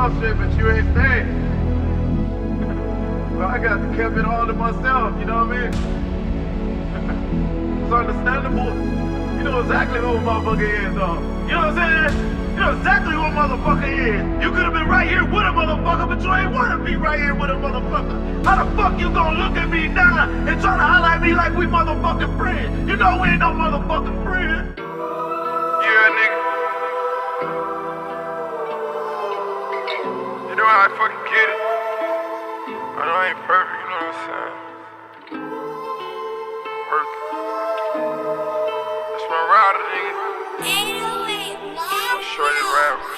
boss shit, but you ain't staying. Well, I got to keep it all to myself, you know what I mean? It's understandable. You know exactly who a motherfucker is, though. You know what I'm saying? You know exactly who a motherfucker is. You could have been right here with a motherfucker, but you ain't want to be right here with a motherfucker. How the fuck you gonna look at me now and try to holler at me like we motherfucking friends? You know we ain't no motherfucking friends. Yeah, nigga. You know how I fucking get it. I know I ain't perfect, you know what I'm saying? Perfect. That's my rider, nigga. I'm shorty rapper.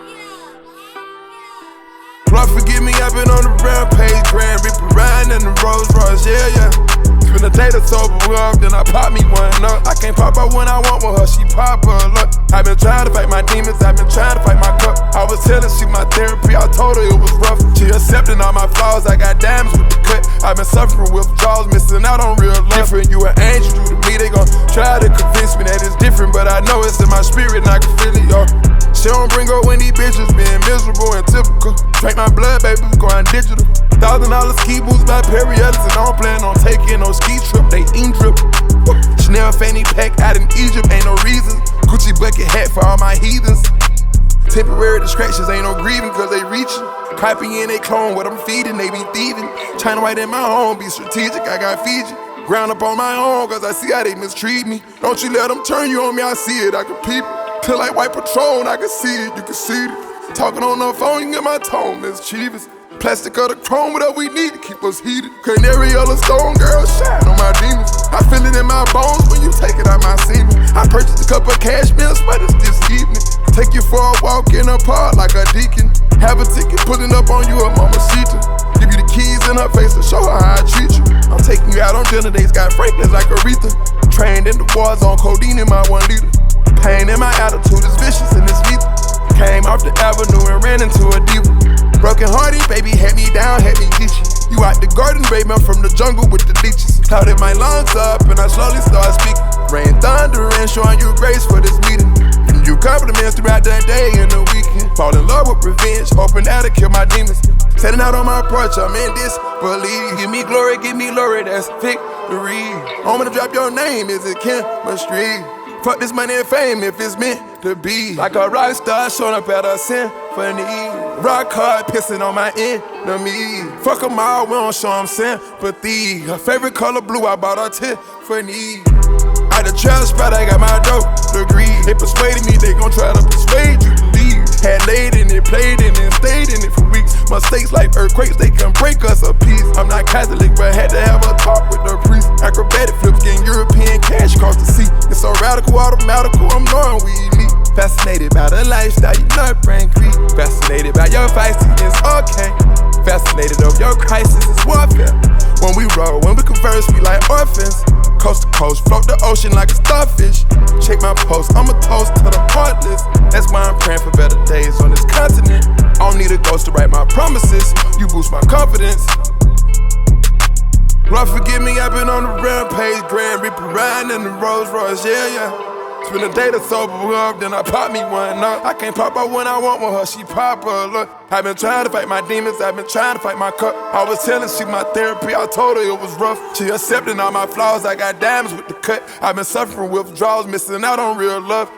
Lord forgive me, I've been on the rampage, Grand Reaper riding in the Rolls Royce, yeah. Spend a day to sober up, then I pop me one up. I can't pop her when I want with her, she pop her look. I've been trying to fight my demons, I've been trying to fight my cup. I was telling she my therapy, I told her it was rough. She accepting all my flaws, I got diamonds with the cut. I've been suffering withdrawals, missing out on real love. Different, you an angel, you to me, they gon' try to convince me that it's different, but I know it's in my spirit and I can feel it, yo. She don't bring up when these bitches being miserable and typical. Drink my blood, baby, going digital. $1,000 ski boots by Perry Ellis, and I don't plan on taking no ski trip, they ain't drip. Chanel fanny pack out in Egypt, ain't no reason. Gucci bucket hat for all my heathens. Temporary distractions, ain't no grieving cause they reaching. Copying they clone what I'm feeding, they be thieving. China white in my home, be strategic, I got Fiji. Ground up on my own cause I see how they mistreat me. Don't you let them turn you on me, I see it, I can peep it. Till like white patrol, I can see it, you can see it. Talking on the phone, you get my tone, mischievous. Plastic of the chrome, whatever we need to keep us heated. Canary yellow stone, girl, shine on my demons. I feel it in my bones when you take it out my semen. I purchased a cup of cashmere sweaters this evening. Take you for a walk in the park like a deacon. Have a ticket pulling up on you, a mamacita. Give you the keys in her face to show her how I treat you. I'm taking you out on dinner dates, got Franklin's like Aretha. Trained in the war zone, codeine in my 1 liter. Pain in my attitude is vicious and it's lethal. Came off the avenue and ran into a diva. Broken hearted, baby, had me down, had me get you. You out the garden, baby, I'm from the jungle with the leeches. Clouded my lungs up and I slowly start speaking. Rain, thunder, and showing you grace for this meeting. And you compliments throughout the day and the weekend. Fall in love with revenge, hoping that'll kill my demons. Setting out on my porch, I'm in disbelief. Give me glory, that's victory. I'm gonna drop your name, is it chemistry? Fuck this money and fame if it's meant to be. Like a rock star showing up at a symphony. Rock hard pissing on my enemy. Fuck them all, we don't show them sympathy. Her favorite color blue, I bought her Tiffany. At the trail spot, I got my dope degree. They persuaded me, they gon' try to persuade you to leave. Had laid in it, played in it, stayed in it for weeks. Mistakes like earthquakes, they can break us a piece. I'm not Catholic, but had to have a talk with the priest. Acrobatic flips, getting European cash across the sea. It's so radical, automatical, I'm knowing we elite. Fascinated by the lifestyle, you not brain creep. Fascinated by your feistiness, okay. Fascinated of your crisis, it's warfare. When we roll, when we converse, we like orphans. Coast to coast, float the ocean like a starfish. Check my post, I'm a toast to the heartless. That's why I'm praying for better days on this continent. I don't need a ghost to write my promises. You boost my confidence. Lord forgive me, I've been on the rampage, Grand Reaper riding in the Rolls Royce, yeah. Spend a day to sober up, then I pop me one up. I can't pop her when I want with her, she pop her look. I've been trying to fight my demons, I've been trying to fight my cup. I was telling she my therapy, I told her it was rough. She accepting all my flaws, I got diamonds with the cut. I've been suffering withdrawals, missing out on real love.